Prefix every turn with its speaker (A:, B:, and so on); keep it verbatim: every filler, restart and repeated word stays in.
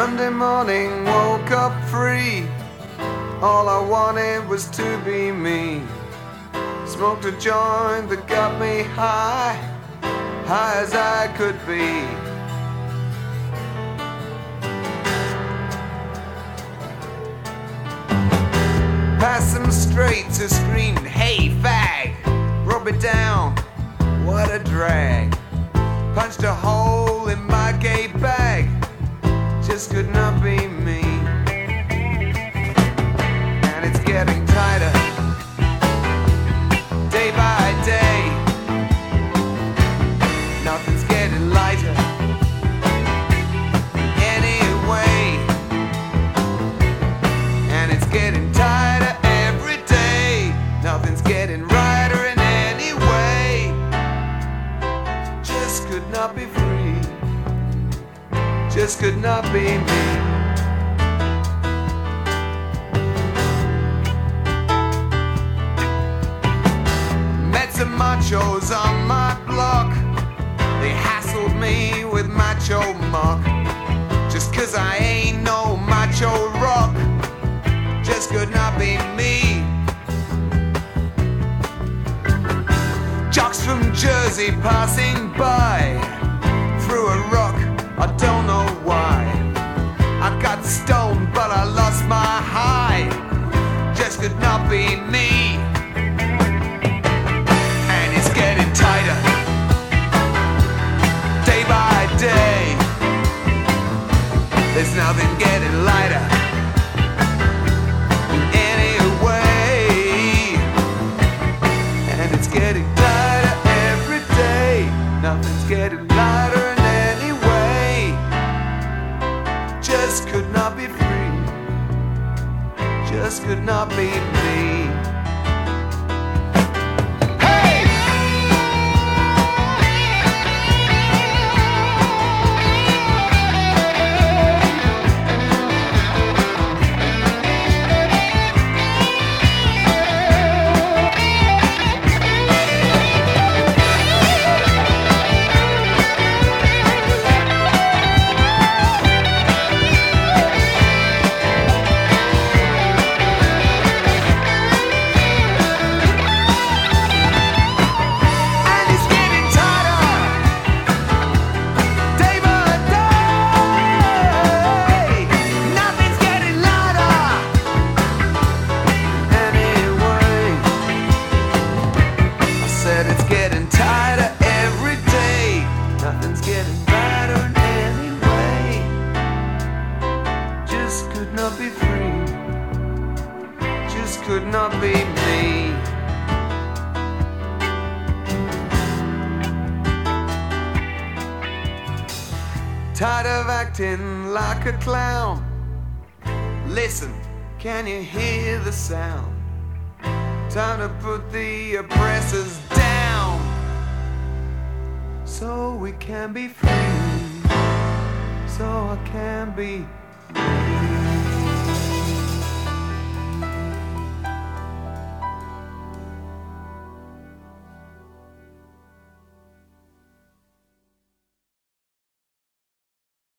A: Monday morning, woke up free. All I wanted was to be me. Smoked a joint that got me high, high as I could be. Passed them straight to scream, hey fag, rub it down, what a drag. Punched a hole in my gay bag, just could not be me. And it's getting tighter, day by day. Nothing's getting lighter anyway. And it's getting tighter every day. Nothing's getting righter in any way. Just could not be free, just could not be me. Met some machos on my block. They hassled me with macho muck. Just cause I ain't no macho rock, just could not be me. Jocks from Jersey passing by, threw a rock, I don't know why. I got stoned but I lost my high, just could not be me. And it's getting tighter, day by day. There's nothing getting lighter anyway. And it's getting tighter every day. Nothing's getting lighter in any way. Just could not be free, just could not be me. Could not be me. Tired of acting like a clown. Listen, can you hear the sound? Time to put the oppressors down, so we can be free, so I can be free.